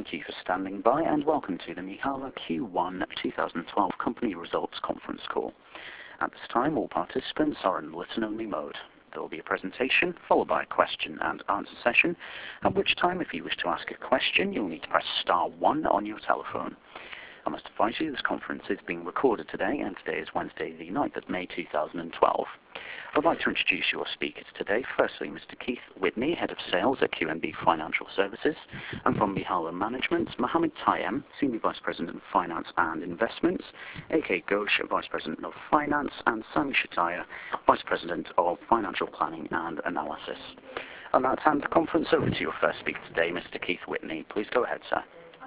Thank you for standing by, and welcome to the Mihaela Q1 2012 Company Results Conference Call. At this time, all participants are in listen-only mode. There will be a presentation followed by a question and answer session, at which time, if you wish to ask a question, you'll need to press star 1 on your telephone. I must advise you this conference is being recorded today, and today is Wednesday, the 9th of May 2012. I'd like to introduce your speakers today. Firstly, Mr. Keith Whitney, Head of Sales at QNB Financial Services, and from Mihaela Management, Mohammed Tayem, Senior Vice President of Finance and Investments, A.K. Ghosh, Vice President of Finance, and Sami Shataya, Vice President of Financial Planning and Analysis. I'll now hand the conference over to your first speaker today, Mr. Keith Whitney. Please go ahead, sir.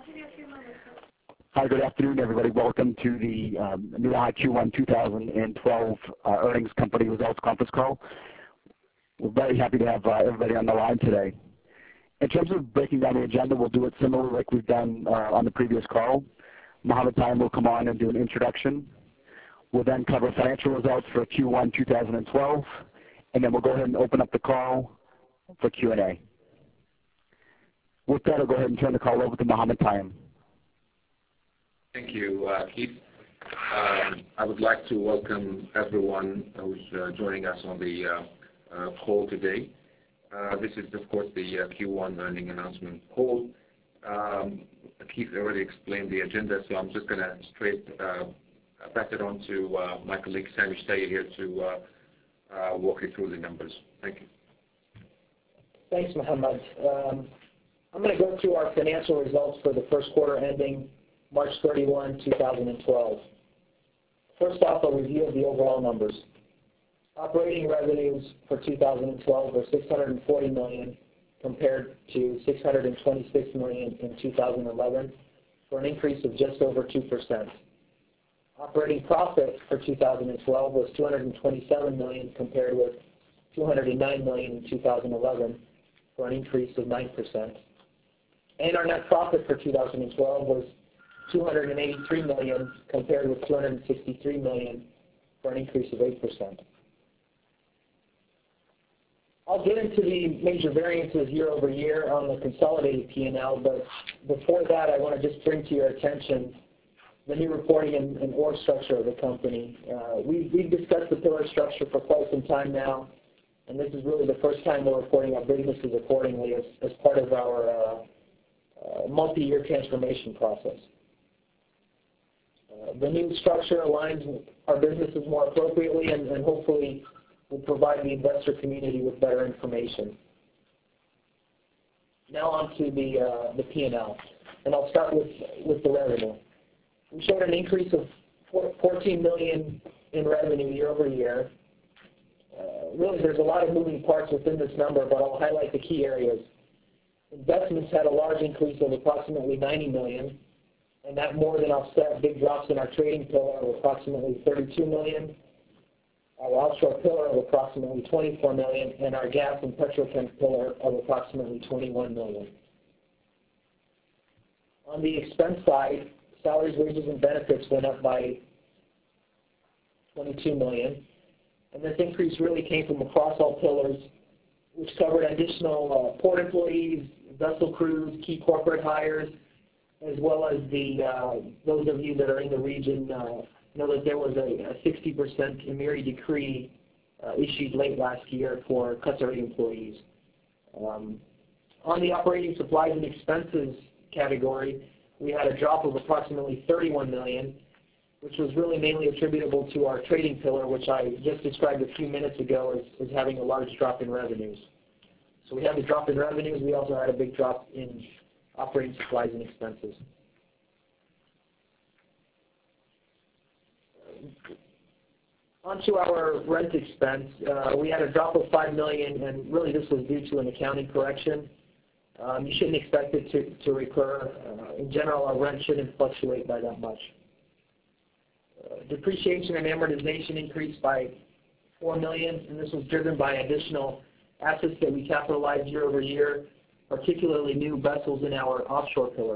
Hi, good afternoon, everybody. Welcome to the Mihaela Q1 2012 Earnings Company Results Conference Call. We're very happy to have everybody on the line today. In terms of breaking down the agenda, we'll do it similar like we've done on the previous call. Mohammed Tayem will come on and do an introduction. We'll then cover financial results for Q1 2012, and then we'll go ahead and open up the call for Q&A. With that, I'll go ahead and turn the call over to Mohammed Tayem. Thank you, Keith. I would like to welcome everyone who's joining us on the call today. This is, of course, the Q1 earning announcement call. Keith already explained the agenda, so I'm just going to straight pass it on to my colleague Sami Shataya here to walk you through the numbers. Thank you. Thanks, Mohammed. I'm going to go through our financial results for the first quarter ending March 31, 2012. First off, a review of the overall numbers. Operating revenues for 2012 were $640 million compared to $626 million in 2011, for an increase of just over 2%. Operating profit for 2012 was $227 million compared with $209 million in 2011, for an increase of 9%. And our net profit for 2012 was $283 million compared with $263 million, for an increase of 8%. I'll get into the major variances year over year on the consolidated P&L, but before that I want to just bring to your attention the new reporting and org structure of the company. We've discussed the pillar structure for quite some time now, and this is really the first time we're reporting our businesses accordingly as part of our multi-year transformation process. The new structure aligns our businesses more appropriately and hopefully will provide the investor community with better information. Now on to the P&L, and I'll start with the revenue. We showed an increase of $14 million in revenue year over year. Really, there's a lot of moving parts within this number, but I'll highlight the key areas. Investments had a large increase of approximately $90 million. And that more than offset big drops in our trading pillar of approximately $32 million, our offshore pillar of approximately $24 million, and our gas and petrochem pillar of approximately $21 million. On the expense side, salaries, wages, and benefits went up by $22 million. And this increase really came from across all pillars, which covered additional port employees, vessel crews, key corporate hires, as well as those of you that are in the region know that there was a 60% Emiri decree issued late last year for Qatari employees. On the operating supplies and expenses category, we had a drop of approximately $31 million, which was really mainly attributable to our trading pillar, which I just described a few minutes ago as having a large drop in revenues. So we had the drop in revenues. We also had a big drop in operating supplies and expenses. Onto our rent expense, we had a drop of $5 million, and really this was due to an accounting correction. You shouldn't expect it to recur. In general, our rent shouldn't fluctuate by that much. Depreciation and amortization increased by $4 million, and this was driven by additional assets that we capitalized year over year, particularly new vessels in our offshore pillar.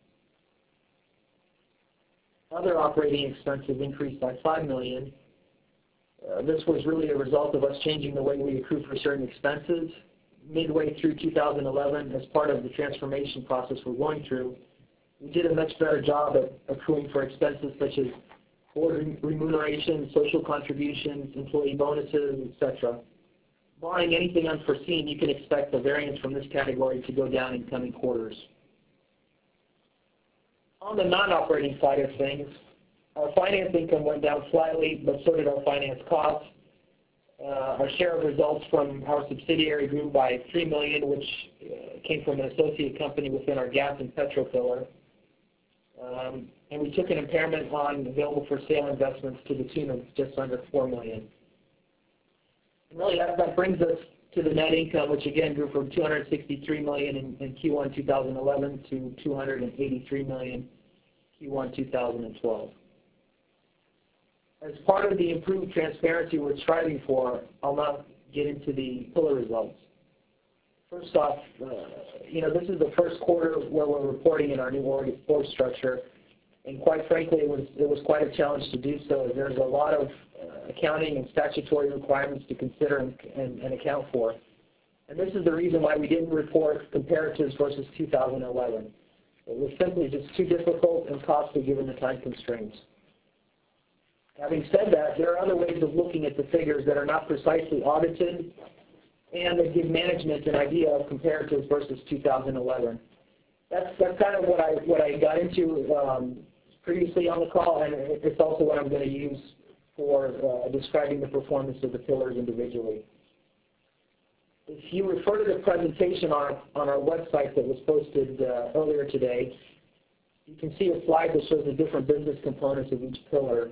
Other operating expenses increased by $5 million. This was really a result of us changing the way we accrue for certain expenses. Midway through 2011, as part of the transformation process we're going through, We did a much better job at accruing for expenses such as board remuneration, social contributions, employee bonuses, etc. Barring anything unforeseen, you can expect the variance from this category to go down in coming quarters. On the non-operating side of things, our finance income went down slightly, but so did our finance costs. Our share of results from our subsidiary grew by $3 million, which came from an associate company within our gas and petro pillar. And we took an impairment on available for sale investments to the tune of just under $4 million. And really, that brings us to the net income, which again grew from $263 million in Q1 2011 to $283 million Q1 2012. As part of the improved transparency we're striving for, I'll now get into the pillar results. First off, this is the first quarter where we're reporting in our new org structure, and quite frankly, it was quite a challenge to do so. There's a lot of accounting and statutory requirements to consider and account for. And this is the reason why we didn't report comparatives versus 2011. It was simply just too difficult and costly given the time constraints. Having said that, there are other ways of looking at the figures that are not precisely audited and that give management an idea of comparatives versus 2011. That's kind of what I got into previously on the call, and it's also what I'm going to use for describing the performance of the pillars individually. If you refer to the presentation on our website that was posted earlier today, you can see a slide that shows the different business components of each pillar.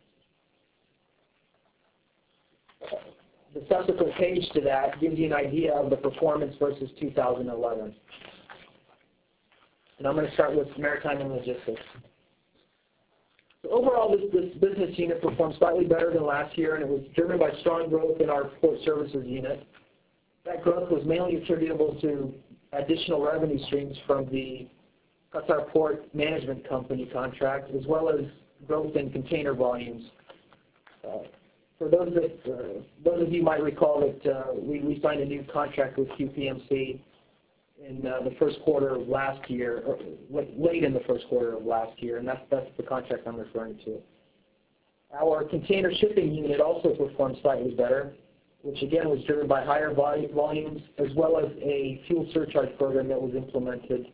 The subsequent page to that gives you an idea of the performance versus 2011. And I'm going to start with Maritime and Logistics. So overall, this business unit performed slightly better than last year, and it was driven by strong growth in our port services unit. That growth was mainly attributable to additional revenue streams from the Qatar Port Management Company contract, as well as growth in container volumes. For those of you might recall that we signed a new contract with QPMC in the first quarter of last year, or late in the first quarter of last year, and that's the contract I'm referring to. Our container shipping unit also performed slightly better, which again was driven by higher volumes, as well as a fuel surcharge program that was implemented.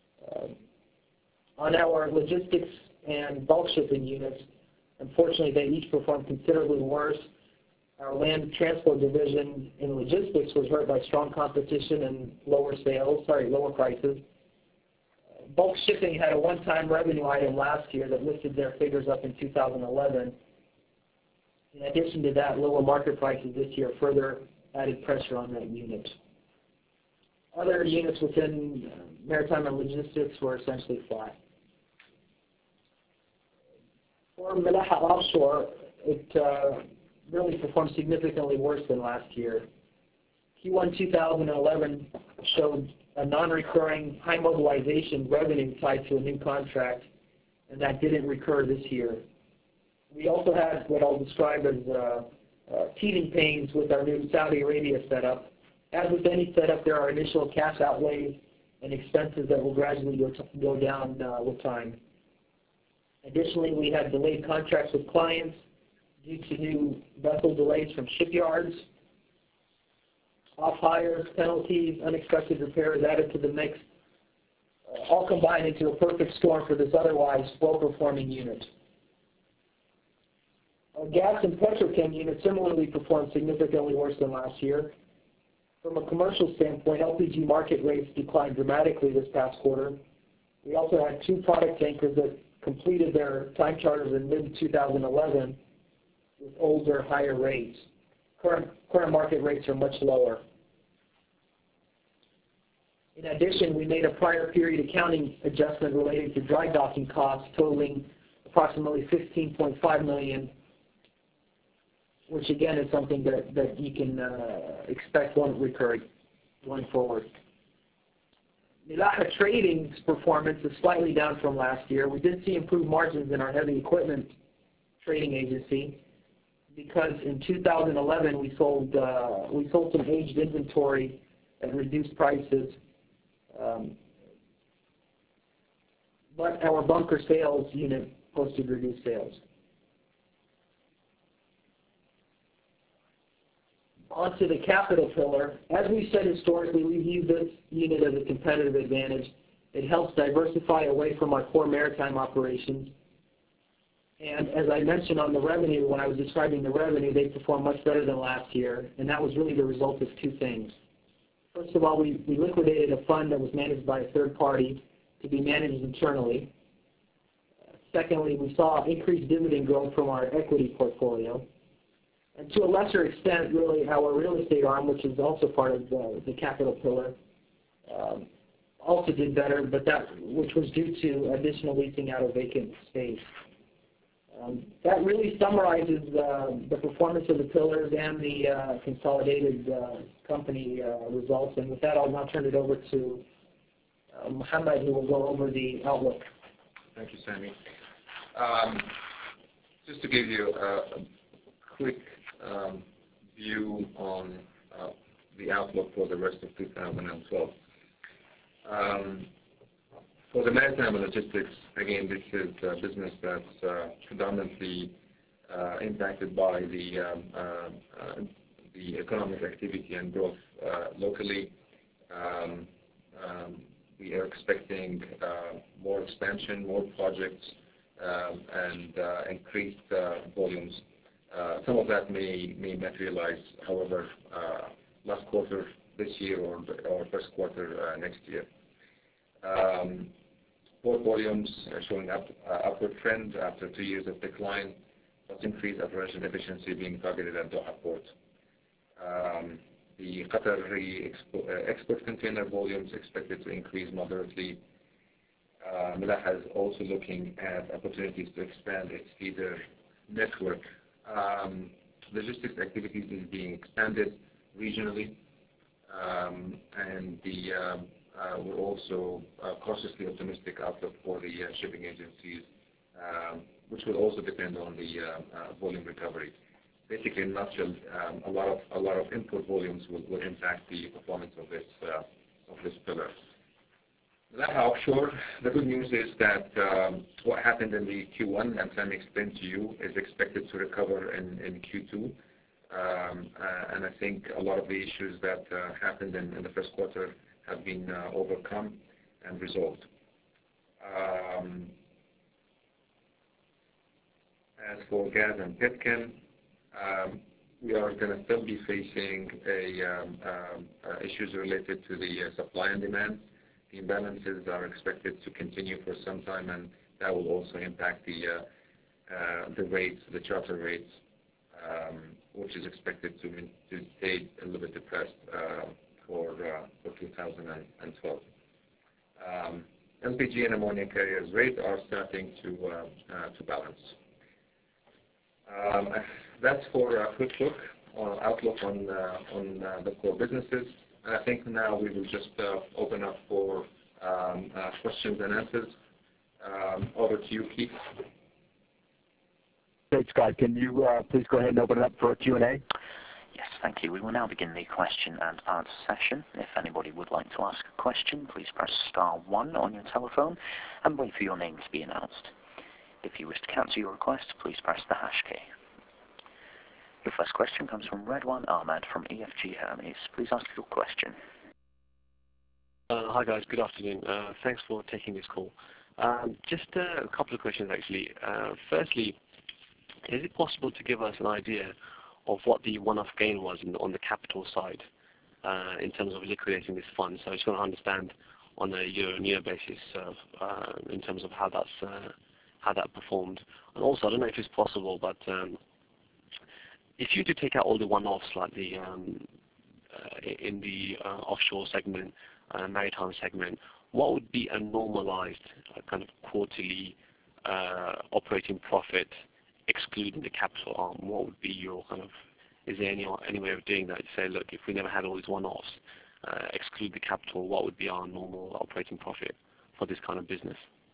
On our logistics and bulk shipping units, unfortunately, they each performed considerably worse. Our land transport division in logistics was hurt by strong competition and lower prices. Bulk shipping had a one-time revenue item last year that lifted their figures up in 2011. In addition to that, lower market prices this year further added pressure on that unit. Other units within Maritime and Logistics were essentially flat. For Milaha Offshore, it really performed significantly worse than last year. Q1 2011 showed a non-recurring high mobilization revenue tied to a new contract, and that didn't recur this year. We also had what I'll describe as teething pains with our new Saudi Arabia setup. As with any setup, there are initial cash outlays and expenses that will gradually go down with time. Additionally, we had delayed contracts with clients due to new vessel delays from shipyards, off-hires, penalties, unexpected repairs added to the mix, all combined into a perfect storm for this otherwise well-performing unit. Our gas and petrochem unit similarly performed significantly worse than last year. From a commercial standpoint, LPG market rates declined dramatically this past quarter. We also had two product tankers that completed their time charters in mid-2011 with older, higher rates. Current market rates are much lower. In addition, we made a prior period accounting adjustment related to dry docking costs totaling approximately $15.5 million, which again is something that you can expect won't recur going forward. Milaha Trading's performance is slightly down from last year. We did see improved margins in our heavy equipment trading agency because in 2011 we sold some aged inventory at reduced prices. but our bunker sales unit posted reduced sales. Onto the capital pillar. As we said historically, we view this unit as a competitive advantage. It helps diversify away from our core maritime operations. And as I mentioned on the revenue, when I was describing the revenue, they performed much better than last year, and that was really the result of two things. First of all, we liquidated a fund that was managed by a third party to be managed internally. Secondly, we saw increased dividend growth from our equity portfolio. And to a lesser extent, really, our real estate arm, which is also part of the capital pillar, also did better, but which was due to additional leasing out of vacant space. That really summarizes the performance of the pillars and the consolidated company results. And with that, I'll now turn it over to Mohammed, who will go over the outlook. Thank you, Sami. Just to give you a quick view on the outlook for the rest of 2012. For the maritime and logistics, again, this is a business that's predominantly impacted by the economic activity and growth locally. We are expecting more expansion, more projects, and increased volumes. Some of that may materialize, however, last quarter this year or first quarter next year. Port volumes are showing upward trend after 2 years of decline, plus increased operation efficiency being targeted at Doha Port. The Qatari export container volumes expected to increase moderately. Milaha is also looking at opportunities to expand its feeder network. Logistics activities is being expanded regionally, and we're also cautiously optimistic outlook for the shipping agencies, which will also depend on the volume recovery. Basically, in a nutshell, a lot of import volumes will impact the performance of this pillar. Milaha Offshore, the good news is that what happened in the Q1, and Sami explained to you, is expected to recover in Q2. And I think a lot of the issues that happened in the first quarter have been overcome and resolved. As for gas and petchem, we are going to still be facing issues related to the supply and demand. The imbalances are expected to continue for some time, and that will also impact the rates, the charter rates, which is expected to stay a little bit depressed for 2012. LPG and ammonia carriers rates are starting to balance. That's for a quick look or outlook on the core businesses. And I think now we will just open up for questions and answers. Over to you, Keith. Great, Scott. Can you please go ahead and open it up for a Q&A? Yes, thank you. We will now begin the question and answer session. If anybody would like to ask a question, please press star 1 on your telephone and wait for your name to be announced. If you wish to cancel your request, please press the hash key. Your first question comes from Redwan Ahmed from EFG Hermes. Please ask your question. Hi guys, good afternoon. Thanks for taking this call. Just a couple of questions actually. Firstly, is it possible to give us an idea of what the one-off gain was on the capital side in terms of liquidating this fund? So I just want to understand on a year-on-year basis in terms of how that performed. And also, I don't know if it's possible, but if you do take out all the one-offs like in the offshore segment, maritime segment, what would be a normalized kind of quarterly operating profit excluding the capital arm? What would be your kind of, is there any way of doing that? To say, look, if we never had all these one-offs, exclude the capital, what would be our normal operating profit for this kind of business?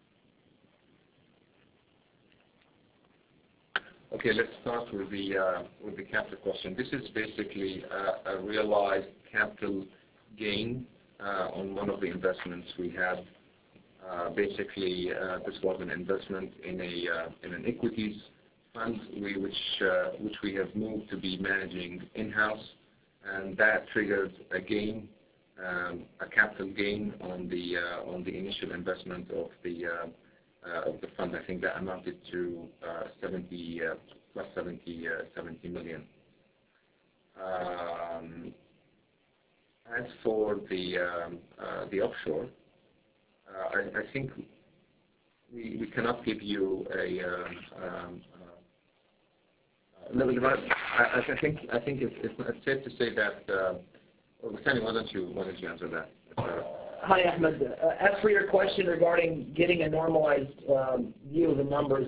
Okay, let's start with the capital question. This is basically a realized capital gain on one of the investments we have. Basically, this was an investment in an equities fund which we have moved to be managing in-house, and that triggered a gain, a capital gain on the initial investment of the fund. I think that amounted to 70 million. As for the offshore, I think we cannot give you a. I think it's safe to say that. Sami, why don't you answer that? Hi, Ahmed. As for your question regarding getting a normalized view of the numbers,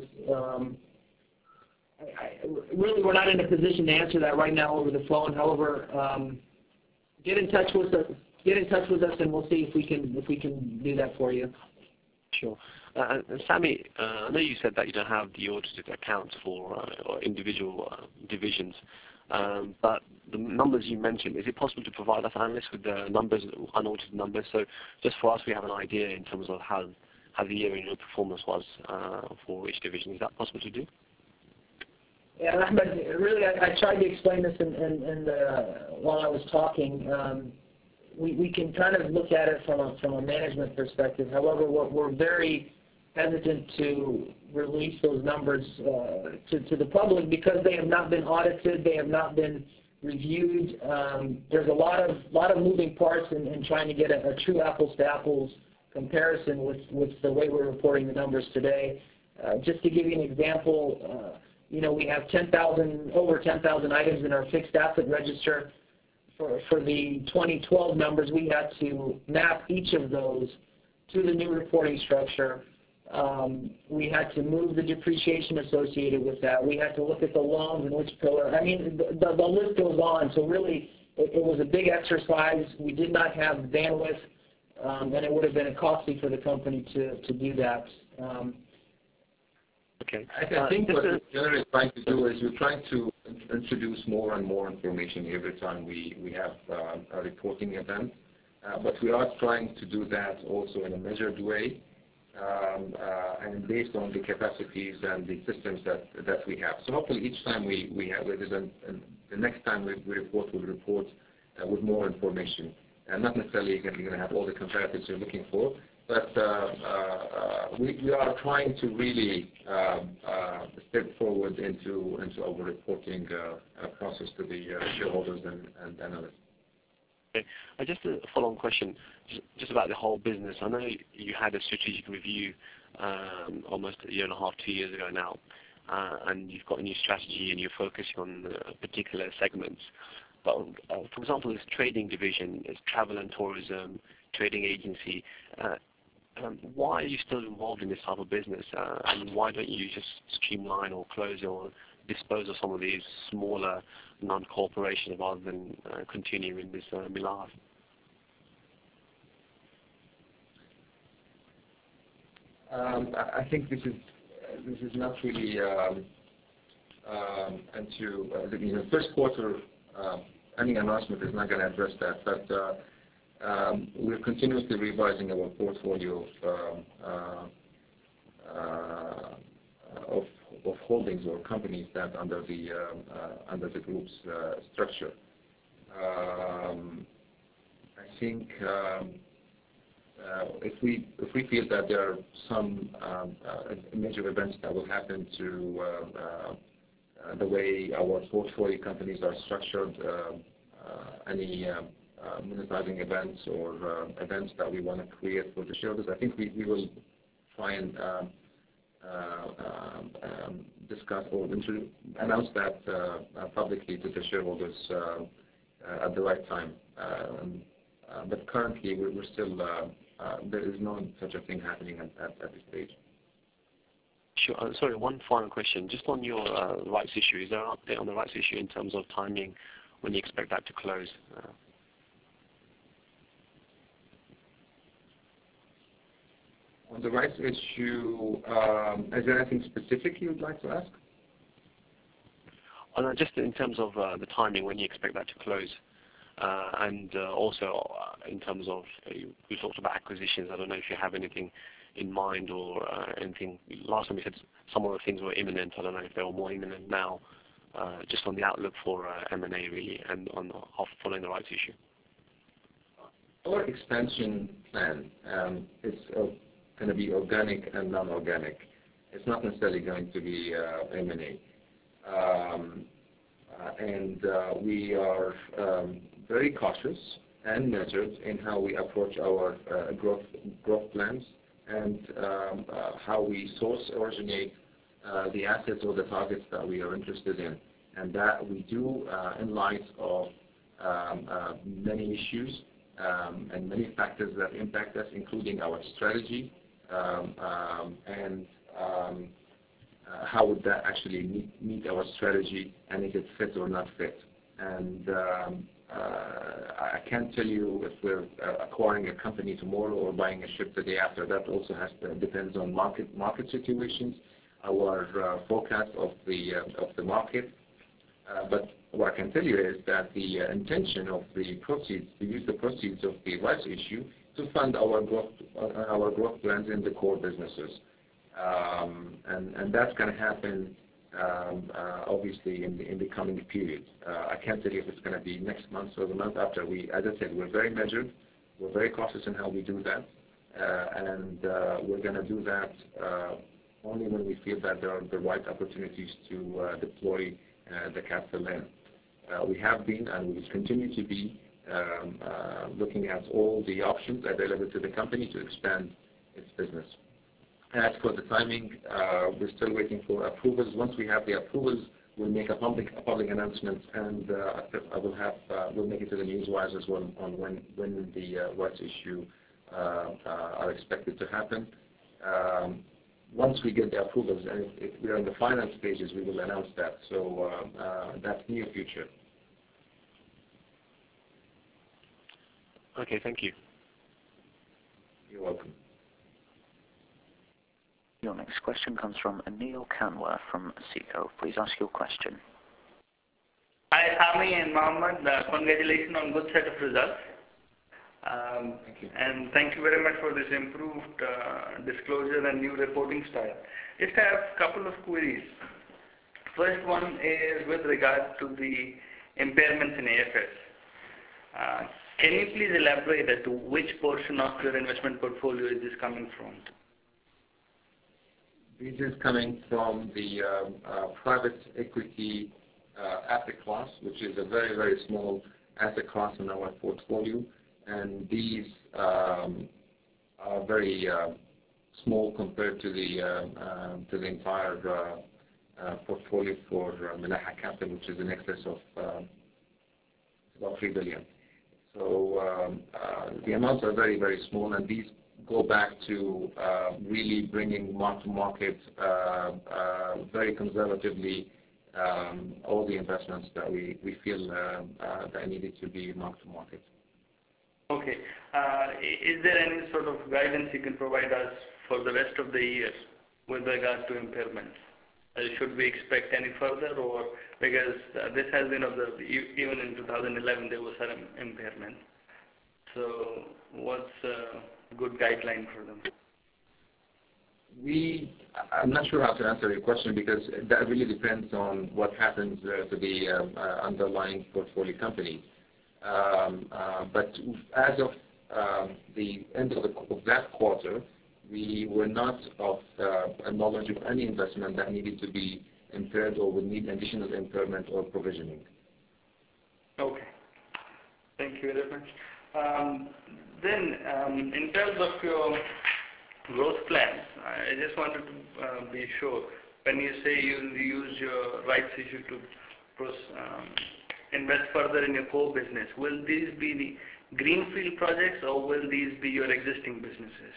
really we're not in a position to answer that right now over the phone. However, get in touch with us. And we'll see if we can do that for you. Sure. And Sami, I know you said that you don't have the audited accounts for individual divisions, but the numbers you mentioned, is it possible to provide us analysts with the numbers, unaudited numbers, so just for us we have an idea in terms of how the year-on-year performance was for each division? Is that possible to do? Yeah, Ahmed, really I tried to explain this while I was talking. We can kind of look at it from a management perspective. However, we're very hesitant to release those numbers to the public because they have not been audited, they have not been reviewed. There's a lot of moving parts in trying to get a true apples-to-apples comparison with the way we're reporting the numbers today. Just to give you an example, we have over 10,000 items in our fixed asset register. For the 2012 numbers, we had to map each of those to the new reporting structure. We had to move the depreciation associated with that. We had to look at the loans and which pillar. I mean, the list goes on. So really, it was a big exercise. We did not have bandwidth, and it would have been costly for the company to do that. Okay. I think what we're generally trying to do is we're trying to introduce more and more information every time we have a reporting event. But we are trying to do that also in a measured way and based on the capacities and the systems that we have. So hopefully each time we have it, and the next time we report, we'll report with more information. And not necessarily you're going to have all the comparatives you're looking for, but we are trying to really step forward into our reporting process to the shareholders and analysts. Okay. Just a follow-on question, just about the whole business. I know you had a strategic review almost a year and a half, 2 years ago now, and you've got a new strategy and you're focusing on particular segments. But for example, this trading division, is travel and tourism, trading agency. Why are you still involved in this type of business? And why don't you just streamline or close or dispose of some of these smaller non-corporations rather than continue in this melange? I think this is not really into the first quarter. Any announcement is not going to address that, but we're continuously revising our portfolio of holdings or companies that under the group's structure. I think if we feel that there are some major events that will happen to the way our portfolio companies are structured, any monetizing events or events that we want to create for the shareholders, I think we will try and discuss or announce that publicly to the shareholders at the right time. But currently, we're still there is no such a thing happening at this stage. Sure. Sorry, one final question. Just on your rights issue, is there an update on the rights issue in terms of timing when you expect that to close? On the rights issue, is there anything specific you would like to ask? No, just in terms of the timing when you expect that to close. And also in terms of, you talked about acquisitions. I don't know if you have anything in mind or anything? Last time you said some of the things were imminent. I don't know if they were more imminent now. Just on the outlook for M&A really, and on following the rights issue. Our expansion plan is going to be organic and non-organic. It's not necessarily going to be M&A. We are very cautious and measured in how we approach our growth plans and how we source, originate the assets or the targets that we are interested in. And that we do in light of many issues and many factors that impact us, including our strategy and how would that actually meet our strategy and if it fits or not fit. And I can't tell you if we're acquiring a company tomorrow or buying a ship the day after. That also depends on market situations, our forecast of the market. But what I can tell you is that the intention of the proceeds, to use the proceeds of the rights issue to fund our growth plans in the core businesses. And that's going to happen obviously in the coming period. I can't tell you if it's going to be next month or the month after. As I said, we're very measured. We're very cautious in how we do that. And we're going to do that only when we feel that there are the right opportunities to deploy the capital in. We have been and we will continue to be looking at all the options available to the company to expand its business. As for the timing, we're still waiting for approvals. Once we have the approvals, we'll make a public announcement, and we'll make it to the newswires as well on when the rights issue are expected to happen. Once we get the approvals, and if we are in the final stages, we will announce that. So that's near future. Okay, thank you. You're welcome. Your next question comes from Anil Kanwar from SICO. Please ask your question. Hi, Sami and Mohammed. Congratulations on good set of results. Thank you. And thank you very much for this improved disclosure and new reporting style. Just have a couple of queries. First one is with regard to the impairments in AFS. Can you please elaborate as to which portion of your investment portfolio is this coming from? This is coming from the private equity asset class, which is a very, very small asset class in our portfolio. And these are very small compared to the entire portfolio for Milaha Capital, which is in excess of about 3 billion. So the amounts are very, very small, and these go back to really bringing mark-to-market very conservatively all the investments that we feel that needed to be mark-to-market. Okay. Is there any sort of guidance you can provide us for the rest of the year with regard to impairments? Should we expect any further, or because this has been observed even in 2011 there was some impairment. So what's a good guideline for them? I'm not sure how to answer your question because that really depends on what happens to the underlying portfolio companies. But as of the end of that quarter, we were not of knowledge of any investment that needed to be impaired or would need additional impairment or provisioning. Okay. Thank you very much. Then, in terms of your growth plans, I just wanted to be sure, when you say you use your rights issue to invest further in your core business, will these be the greenfield projects or will these be your existing businesses?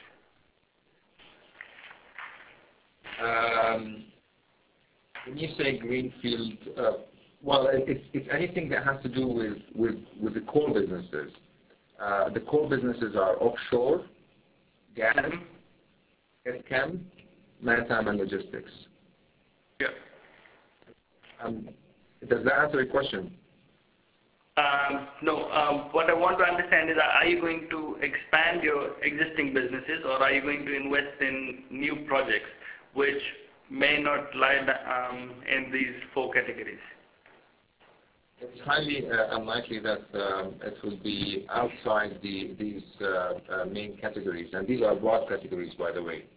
When you say greenfield, well, it's anything that has to do with the core businesses. The core businesses are offshore, gas, chem, maritime, and logistics. Yeah. Does that answer your question? No. What I want to understand is, are you going to expand your existing businesses, or are you going to invest in new projects which may not lie in these four categories? It's highly unlikely that it will be outside these main categories, and these are broad categories, by the way.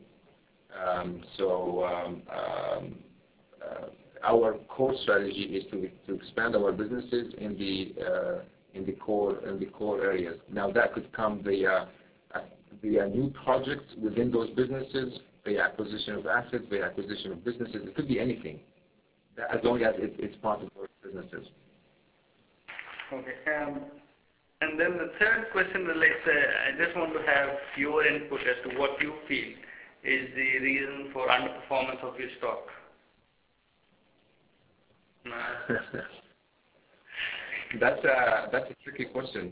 Our core strategy is to expand our businesses in the core areas. Now that could come via new projects within those businesses, the acquisition of assets, the acquisition of businesses. It could be anything, as long as it's part of those businesses. Okay. And then the third question relates, I just want to have your input as to what you feel is the reason for underperformance of your stock. That's a tricky question.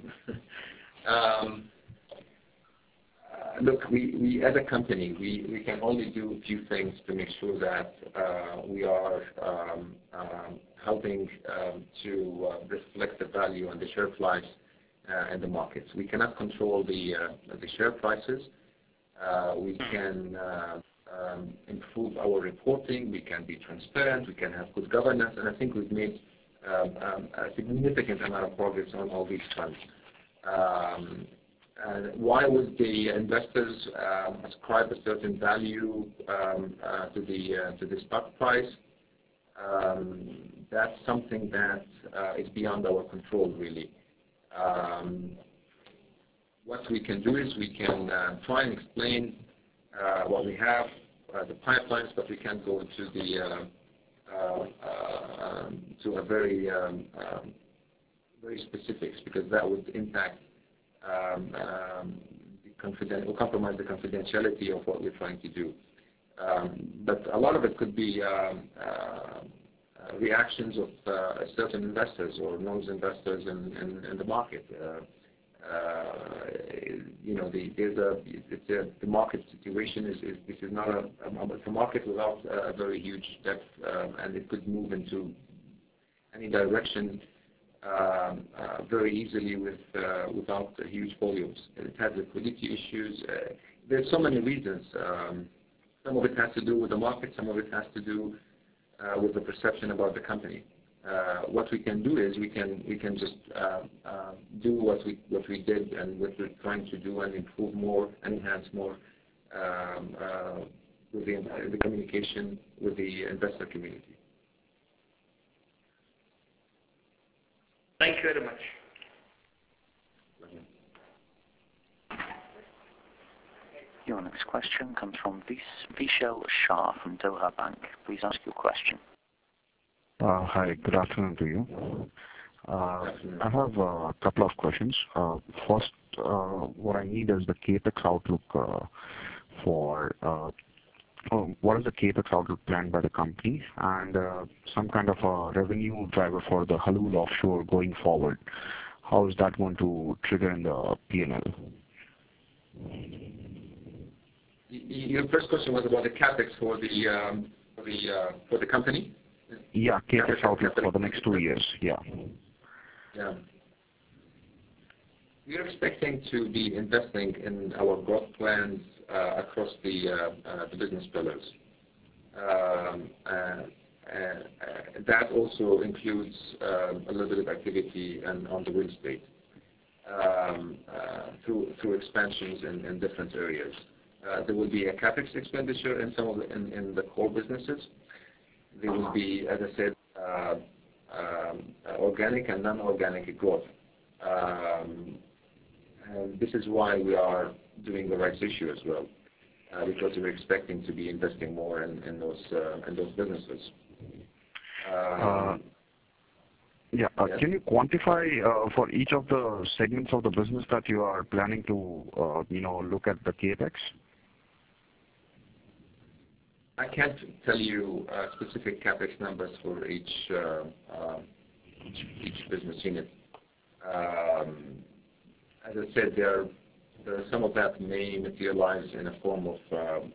Look, we as a company, we can only do a few things to make sure that we are helping to reflect the value on the share price and the markets. We cannot control the share prices. We can improve our reporting. We can be transparent. We can have good governance, and I think we've made a significant amount of progress on all these fronts. Why would the investors ascribe a certain value to the stock price? That's something that is beyond our control, really. What we can do is we can try and explain what we have, the pipelines, but we can't go into to a very specifics, because that would impact will compromise the confidentiality of what we're trying to do. But a lot of it could be reactions of certain investors or those investors in the market. The market situation this is not a market without a very huge depth, and it could move into any direction very easily without huge volumes. It has liquidity issues. There's so many reasons. Some of it has to do with the market. Some of it has to do with the perception about the company. What we can do is we can just do what we did and what we're trying to do, and improve more and enhance more with the communication with the investor community. Thank you very much. Your next question comes from Vishal Shah from Doha Bank. Please ask your question. Hi, good afternoon to you. I have a couple of questions. First, what I need is the capex outlook what is the capex outlook planned by the company, and some kind of a revenue driver for the Halul offshore going forward. How is that going to trigger in the P&L? Your first question was about the capex for the company? Yeah, capex outlook for the next 2 years. Yeah. We're expecting to be investing in our growth plans across the business pillars. That also includes a little bit of activity on the real estate through expansions in different areas. There will be a capex expenditure in in the core businesses. There will be, as I said, organic and non-organic growth. And this is why we are doing the rights issue as well, because we're expecting to be investing more in those businesses. Can you quantify for each of the segments of the business that you are planning to look at the capex? I can't tell you specific capex numbers for each business unit. As I said, some of that may materialize in a form of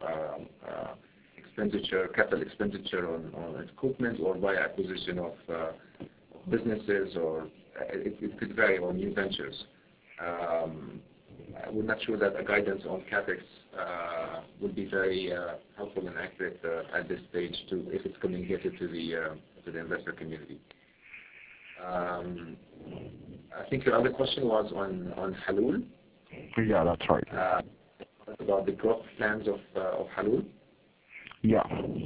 capital expenditure on equipment, or by acquisition of businesses, or it could vary on new ventures. We're not sure that a guidance on CapEx would be very helpful and accurate at this stage if it's communicated to the investor community. I think your other question was on Halul. Yeah, that's right. About the growth plans of Halul. Yeah.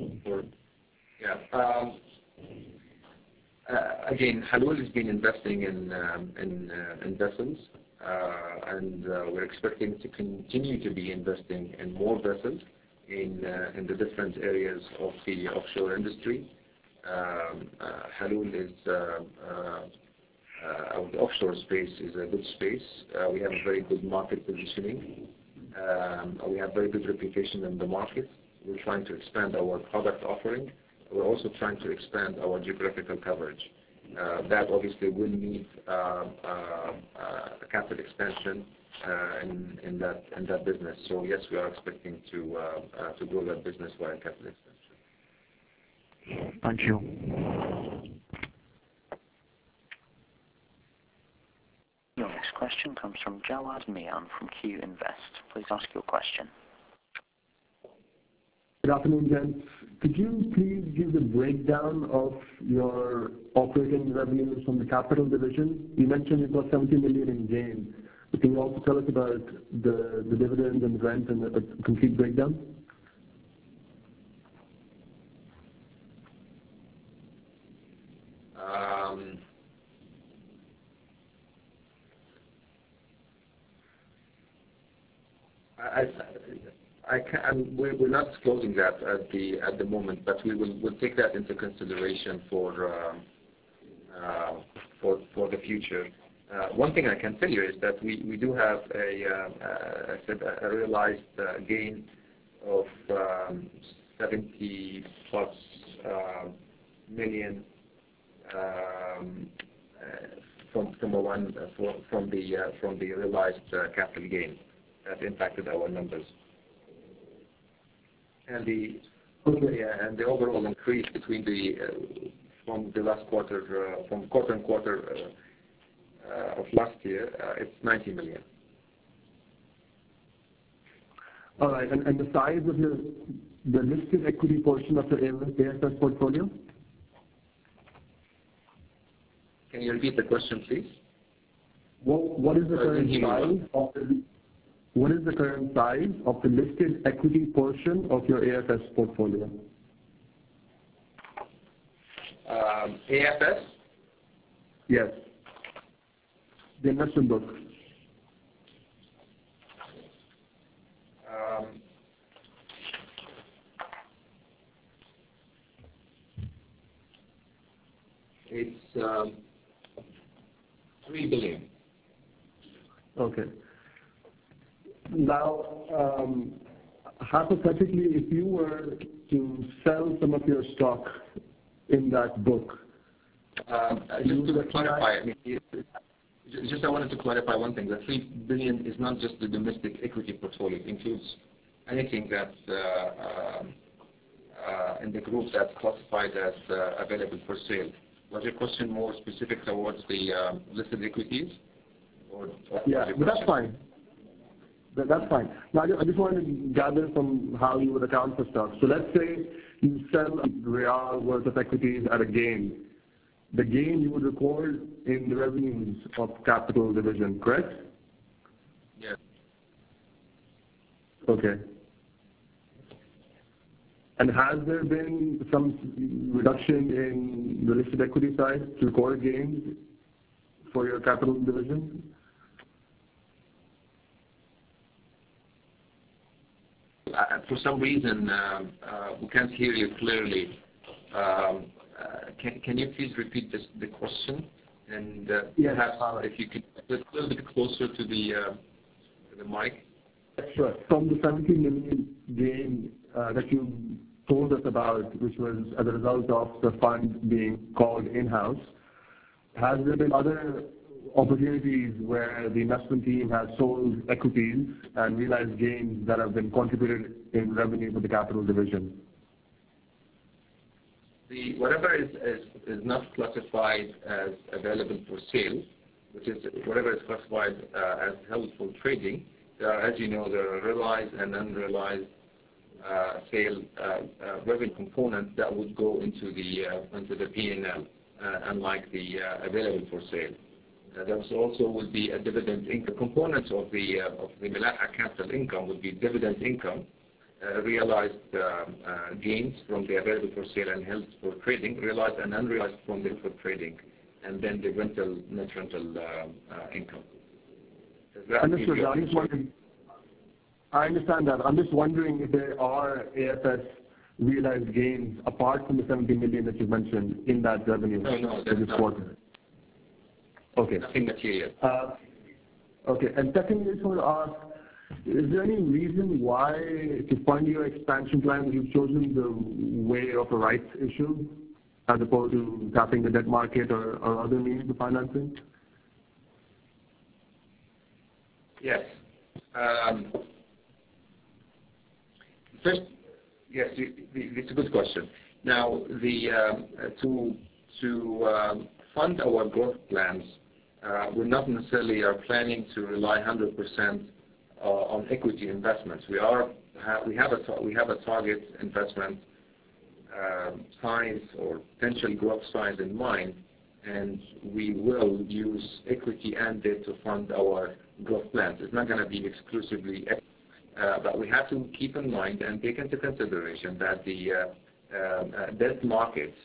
Again, Halul has been investing in vessels, and we're expecting to continue to be investing in more vessels in the different areas of the offshore industry. Halul is the offshore space is a good space. We have a very good market positioning. We have very good reputation in the market. We're trying to expand our product offering. We're also trying to expand our geographical coverage. That obviously will need capital expansion in that business. So yes, we are expecting to grow that business via capital expansion. Thank you. Your next question comes from Jawad Mian from Q Invest. Please ask your question. Good afternoon, gents. Could you please give the breakdown of your operating revenues from the capital division? You mentioned it was 70 million in gain. But can you also tell us about the dividends and rent and a complete breakdown? We're not disclosing that at the moment, but we'll take that into consideration for the future. One thing I can tell you is that we do have a realized gain of 70+ million from the realized capital gain that impacted our numbers. And the overall increase from the last quarter, from quarter and quarter of last year, it's 90 million. All right, and the size of the listed equity portion of the AFS portfolio? Can you repeat the question, please? What is the current size of what is the current size of the listed equity portion of your AFS portfolio? AFS? Yes. The investment book. It's 3 billion. Okay. Now, hypothetically, if you were to sell some of your stock in that book, just to clarify, I wanted to clarify one thing. The 3 billion is not just the domestic equity portfolio. It includes anything that's in the group that's classified as available for sale. Was your question more specific towards the listed equities? Yeah, but that's fine. That's fine. Now, I just wanted to gather from how you would account for stuff. So let's say you sell a real worth of equities at a gain. The gain you would record in the revenues of capital division, correct? Yes. Okay. And has there been some reduction in the listed equity side to record gains for your capital division? For some reason, we can't hear you clearly. Can you please repeat the question? And yes. Perhaps if you could get a little bit closer to the mic. Sure. From the 70 million gain that you told us about, which was as a result of the fund being called in-house, has there been other opportunities where the investment team has sold equities and realized gains that have been contributed in revenue for the capital division? Whatever is not classified as available for sale, which is whatever is classified as held for trading, as you know, there are realized and unrealized sale revenue components that would go into the P&L, unlike the available for sale. There also would be a dividend income. Components of the Milaha capital income would be dividend income, realized gains from the available for sale and held for trading, realized and unrealized from the for trading, and then the net rental income. Understood. I understand that. I'm just wondering if there are AFS realized gains apart from the 70 million that you mentioned in that revenue for this quarter. Okay. Nothing material. Okay. And secondly, I just want to ask, is there any reason why, to fund your expansion plan, you've chosen the way of a rights issue as opposed to tapping the debt market or other means of financing? Yes. First, yes, it's a good question. Now, to fund our growth plans, we're not necessarily are planning to rely 100% on equity investments. We have a target investment size or potential growth size in mind, and we will use equity and debt to fund our growth plans. It's not going to be exclusively equity, but we have to keep in mind and take into consideration that the debt markets,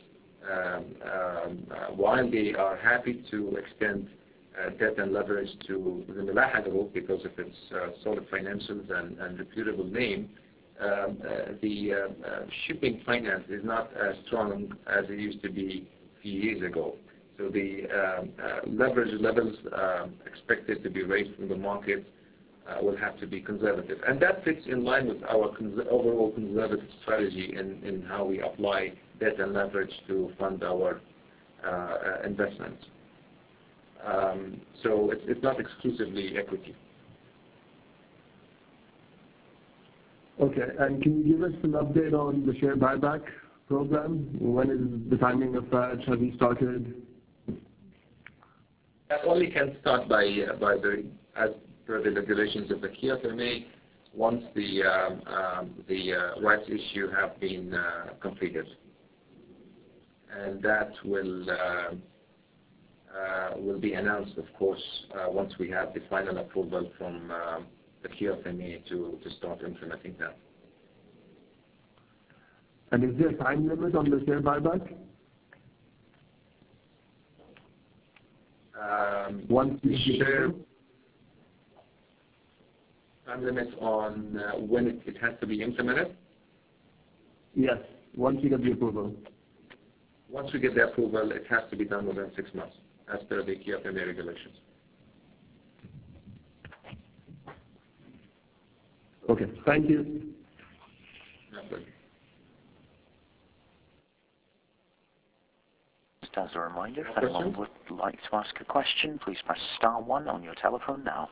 while they are happy to extend debt and leverage to the Milaha Group because of its solid financials and reputable name, the shipping finance is not as strong as it used to be a few years ago. So the leverage levels expected to be raised from the market will have to be conservative. And that fits in line with our overall conservative strategy in how we apply debt and leverage to fund our investments. So it's not exclusively equity. Okay. And can you give us an update on the share buyback program? When is the timing of that? Have you started? That only can start as per the regulations of the QFMA once the rights issue have been completed. And that will be announced, of course, once we have the final approval from the QFMA to start implementing that. And is there a time limit on the share buyback? Once you share time limit on when it has to be implemented? Yes, once you get the approval. Once we get the approval, it has to be done within 6 months, as per the QFMA regulations. Okay, thank you. Just as a reminder, if anyone would like to ask a question, please press star 1 on your telephone now.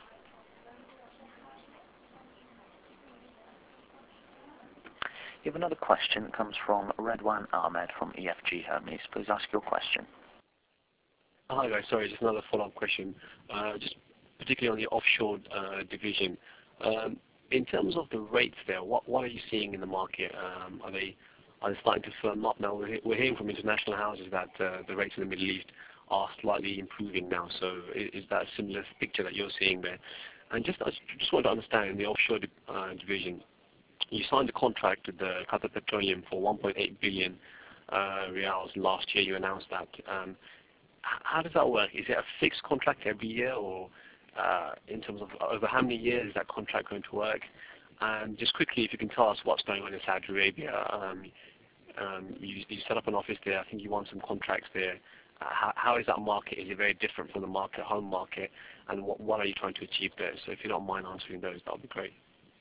You have another question that comes from Redwan Ahmed from EFG Hermes. Please ask your question. Hi guys, sorry, just another follow-up question. Just particularly on the offshore division. In terms of the rates there, what are you seeing in the market? Are they starting to firm up now? We're hearing from international houses that the rates in the Middle East are slightly improving now. So is that a similar picture that you're seeing there? And just want to understand in the offshore division, you signed a contract with the Qatar Petroleum for 1.8 billion riyals last year. You announced that. How does that work? Is it a fixed contract every year, or in terms of over how many years is that contract going to work? And just quickly, if you can tell us what's going on in Saudi Arabia. You set up an office there. I think you won some contracts there. How is that market? Is it very different from the home market? And what are you trying to achieve there? So if you don't mind answering those, that would be great.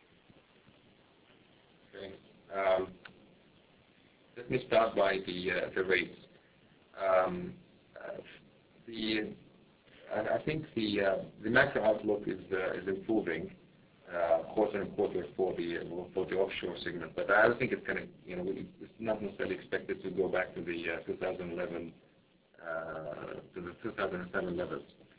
Okay. Let me start by the rates. I think the macro outlook is improving quarter and quarter for the offshore segment, but I don't think it's going to, it's not necessarily expected to go back to the 2011 to the 2007 levels.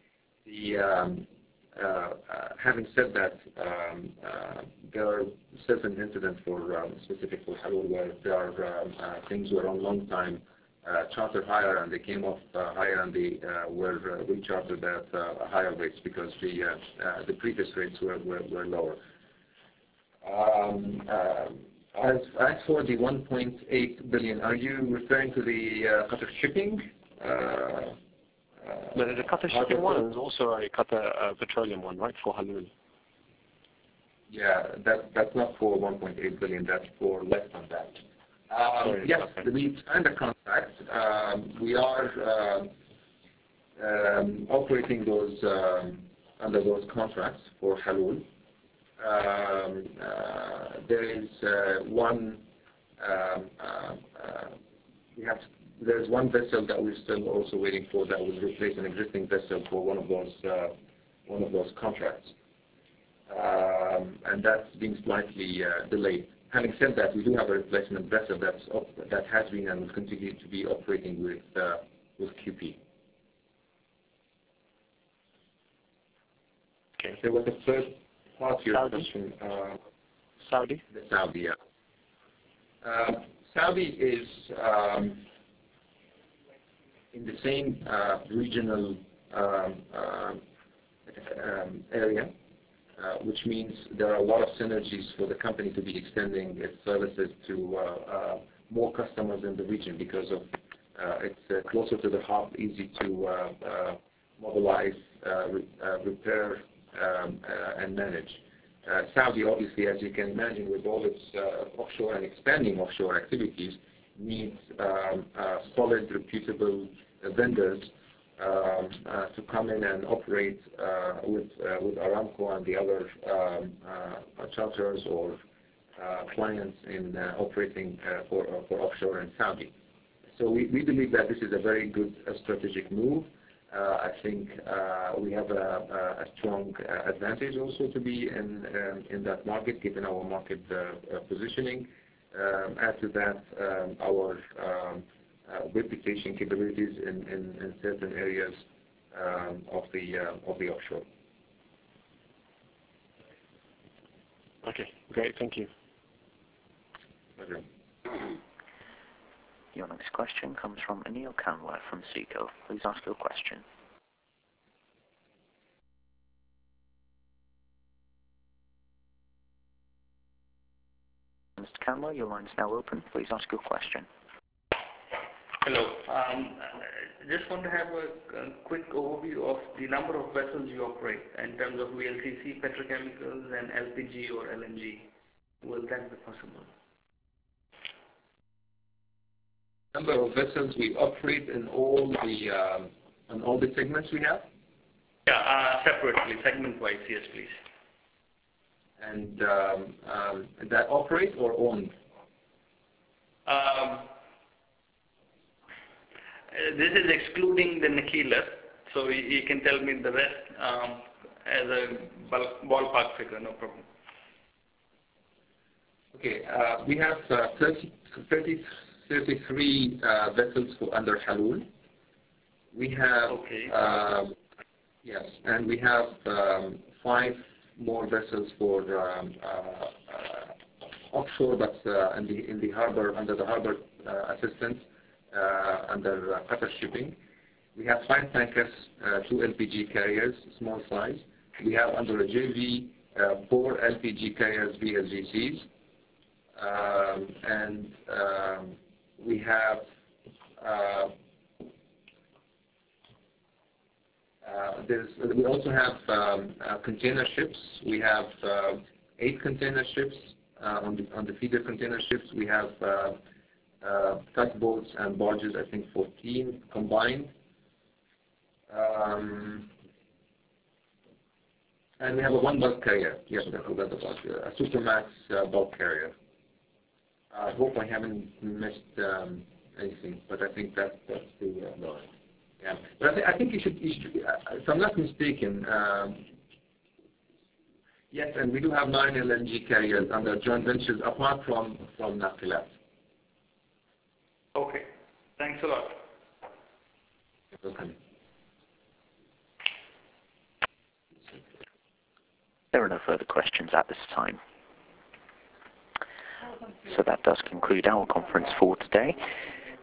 Having said that, there are certain incidents specific for Halul where there are things were on long time charter higher and they came off higher and they were rechartered at higher rates because the previous rates were lower. As for the 1.8 billion, are you referring to the Qatar Shipping? No, there's a Qatar Shipping one and there's also a Qatar Petroleum one, right, for Halul? Yeah, that's not for 1.8 billion, that's for less than that. Yes, okay. We signed a contract. We are operating those under those contracts for Halul. There is there's one vessel that we're still also waiting for that will replace an existing vessel for one of those contracts, and that's been slightly delayed. Having said that, we do have a replacement vessel that has been and will continue to be operating with QP. Okay. There was a third part of your question. Saudi? The Saudi, yeah. Saudi is in the same regional area, which means there are a lot of synergies for the company to be extending its services to more customers in the region because of it's closer to the hub, easy to mobilize, repair, and manage. Saudi, obviously, as you can imagine, with all its offshore and expanding offshore activities, needs solid, reputable vendors to come in and operate with Aramco and the other charters or clients in operating for offshore in Saudi. So we believe that this is a very good strategic move. I think we have a strong advantage also to be in that market, given our market positioning. Add to that our reputation capabilities in certain areas of the offshore. Okay, great, thank you. Pleasure. Your next question comes from Anil Kanwar from SECO. Please ask your question. Mr. Kanwar, your line is now open. Please ask your question. Hello. I just want to have a quick overview of the number of vessels you operate in terms of VLCC, petrochemicals, and LPG or LNG. Will that be possible? Number of vessels we operate in all the segments we have? Yeah, separately, segment-wise, yes, please. And that operate or owned? This is excluding the Nakilat, so you can tell me the rest as a ballpark figure, no problem. Okay, we have 33 vessels under Halul. We have, okay. yes, and we have 5 more vessels for offshore, but in the harbor, under the harbor assistance, under Qatar Shipping. We have 5 tankers, 2 LPG carriers, small size. We have under a JV 4 LPG carriers, VLGCs, and we have we also have container ships. We have 8 container ships on the feeder container ships. We have tugboats and barges, I think 14 combined. And we have a 1 bulk carrier. Yes, I forgot about a Supramax bulk carrier. I hope I haven't missed anything, but I think that's the no. Yeah. But I think you should, if I'm not mistaken, yes, and we do have 9 LNG carriers under joint ventures apart from Nakilat. Okay. Thanks a lot. You're welcome. There are no further questions at this time. So that does conclude our conference for today.